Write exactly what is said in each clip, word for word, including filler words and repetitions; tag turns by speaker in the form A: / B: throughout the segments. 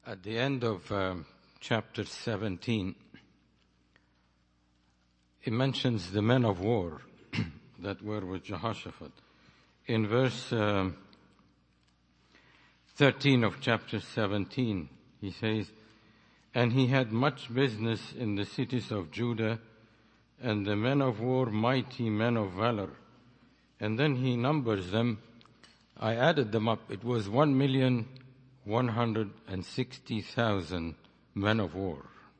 A: At the end of um, chapter seventeen, it mentions the men of war that were with Jehoshaphat. In verse um, thirteen of chapter seventeen, he says, "And he had much business in the cities of Judah, and the men of war, mighty men of valor." And then he numbers them. I added them up. It was one million one hundred sixty thousand men of war.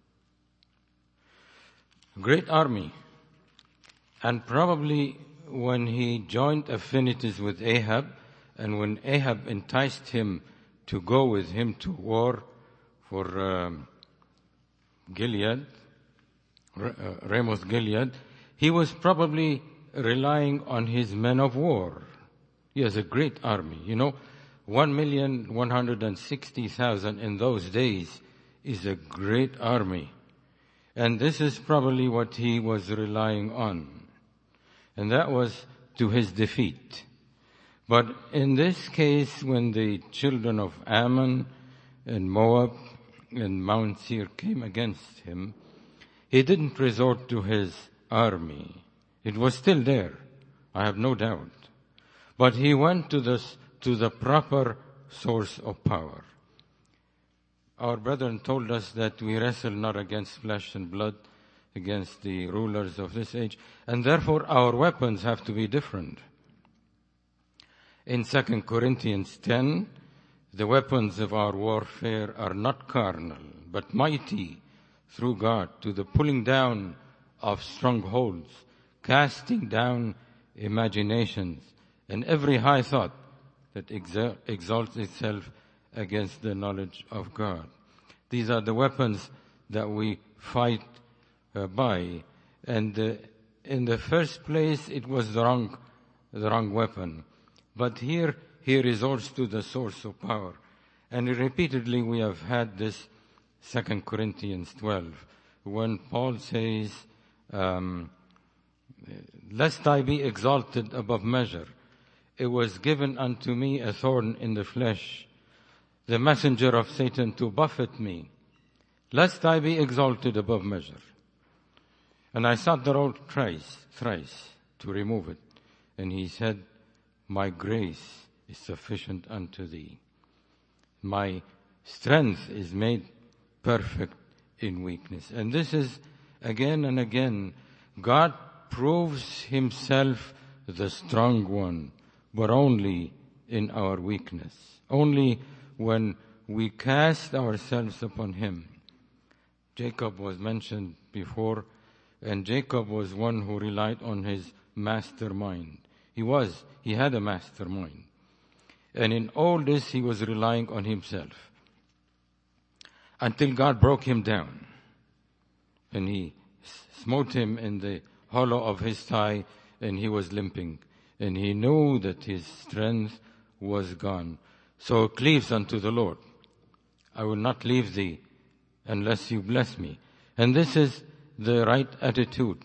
A: Great army. And probably when he joined affinities with Ahab, and when Ahab enticed him to go with him to war for um, Gilead, uh, Ramoth Gilead, he was probably relying on his men of war. He has a great army. You know, one million one hundred sixty thousand in those days is a great army. And this is probably what he was relying on. And that was to his defeat. But in this case, when the children of Ammon and Moab and Mount Seir came against him, he didn't resort to his army. It was still there, I have no doubt. But he went to this, to the proper source of power. Our brethren told us that we wrestle not against flesh and blood, against the rulers of this age, and therefore our weapons have to be different. In Second Corinthians ten, the weapons of our warfare are not carnal, but mighty through God to the pulling down of strongholds, casting down imaginations, and every high thought that exer- exalts itself against the knowledge of God. These are the weapons that we fight uh, by. And uh, in the first place, it was the wrong, the wrong weapon. But here, he resorts to the source of power. And repeatedly we have had this Second Corinthians twelve, when Paul says, um, "Lest I be exalted above measure, it was given unto me a thorn in the flesh, the messenger of Satan to buffet me, lest I be exalted above measure. And I sought the Lord thrice, thrice to remove it. And he said, My grace is sufficient unto thee. My strength is made perfect in weakness." And this is again and again, God proves himself the strong one, but only in our weakness. Only when we cast ourselves upon him. Jacob was mentioned before, and Jacob was one who relied on his mastermind. He was, he had a mastermind. And in all this, he was relying on himself. Until God broke him down. And he smote him in the hollow of his thigh, and he was limping. And he knew that his strength was gone. So cleaves unto the Lord. I will not leave thee unless you bless me. And this is the right attitude.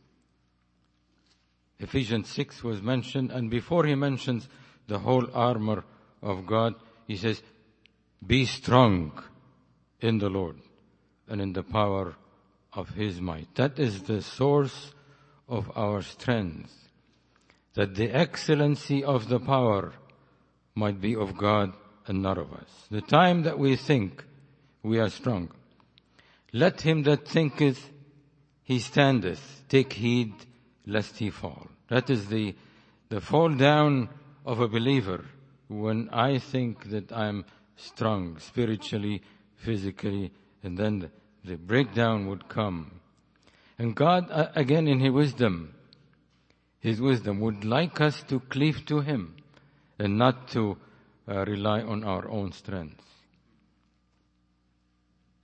A: Ephesians six was mentioned, and before he mentions the whole armor of God, he says, "Be strong in the Lord and in the power of his might." That is the source of our strength. That the excellency of the power might be of God and not of us. The time that we think we are strong, let him that thinketh he standeth take heed lest he fall. That is the, the fall down of a believer when I think that I'm strong spiritually, physically, and then the, the breakdown would come. And God, uh, again in his wisdom, his wisdom would like us to cleave to him and not to uh, rely on our own strength.